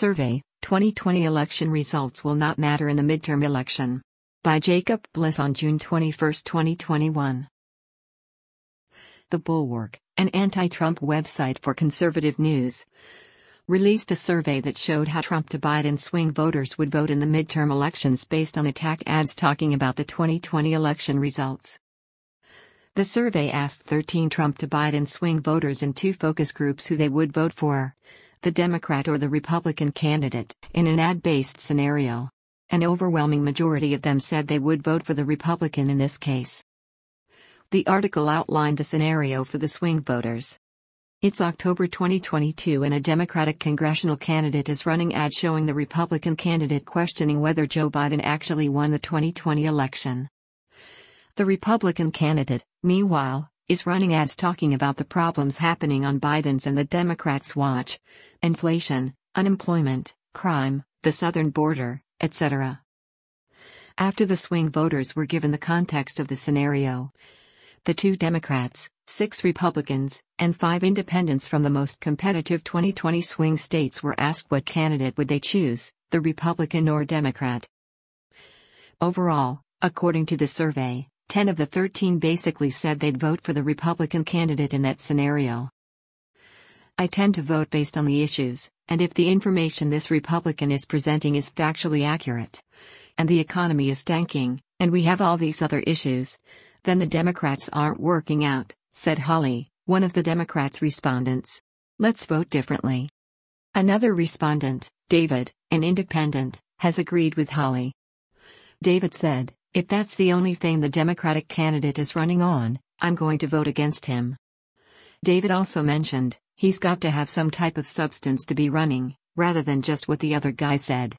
Survey, 2020 election results will not matter in the midterm election. By Jacob Bliss on June 21, 2021. The Bulwark, an anti-Trump website for conservative news, released a survey that showed how Trump to Biden swing voters would vote in the midterm elections based on attack ads talking about the 2020 election results. The survey asked 13 Trump to Biden swing voters in two focus groups who they would vote for, the Democrat or the Republican candidate, in an ad-based scenario. An overwhelming majority of them said they would vote for the Republican in this case. The article outlined the scenario for the swing voters. It's October 2022 and a Democratic congressional candidate is running ads showing the Republican candidate questioning whether Joe Biden actually won the 2020 election. The Republican candidate, meanwhile, is running ads talking about the problems happening on Biden's and the Democrats' watch: inflation, unemployment, crime, the southern border, etc. After the swing voters were given the context of the scenario, the 2 Democrats, 6 Republicans, and 5 independents from the most competitive 2020 swing states were asked what candidate would they choose, the Republican or Democrat. Overall, according to the survey, 10 of the 13 basically said they'd vote for the Republican candidate in that scenario. I tend to vote based on the issues, and if the information this Republican is presenting is factually accurate, and the economy is tanking, and we have all these other issues, then the Democrats aren't working out, said Holly, one of the Democrats' respondents. Let's vote differently. Another respondent, David, an independent, has agreed with Holly. David said, "If that's the only thing the Democratic candidate is running on, I'm going to vote against him." David also mentioned, he's got to have some type of substance to be running, rather than just what the other guy said.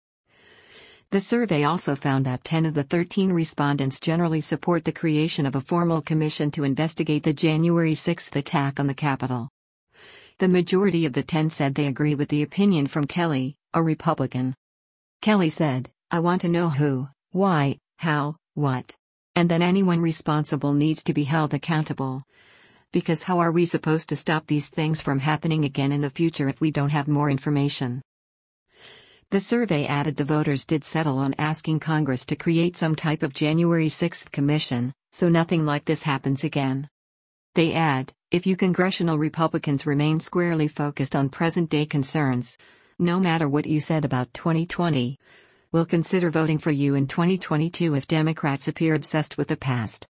The survey also found that 10 of the 13 respondents generally support the creation of a formal commission to investigate the January 6 attack on the Capitol. The majority of the 10 said they agree with the opinion from Kelly, a Republican. Kelly said, "I want to know who, why, how, what. And then anyone responsible needs to be held accountable. Because how are we supposed to stop these things from happening again in the future if we don't have more information?" The survey added the voters did settle on asking Congress to create some type of January 6 commission, so nothing like this happens again. They add, if you congressional Republicans remain squarely focused on present-day concerns, no matter what you said about 2020, we'll consider voting for you in 2022 if Democrats appear obsessed with the past.